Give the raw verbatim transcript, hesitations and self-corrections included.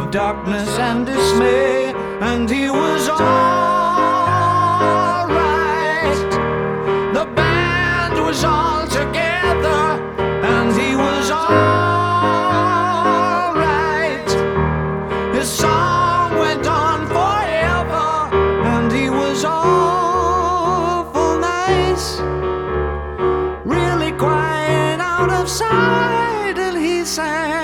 of darkness and dismay, and he was alright. The band was all together, and he was alright. His song went on forever, and he was awful nice. Really crying out of sight, and he sang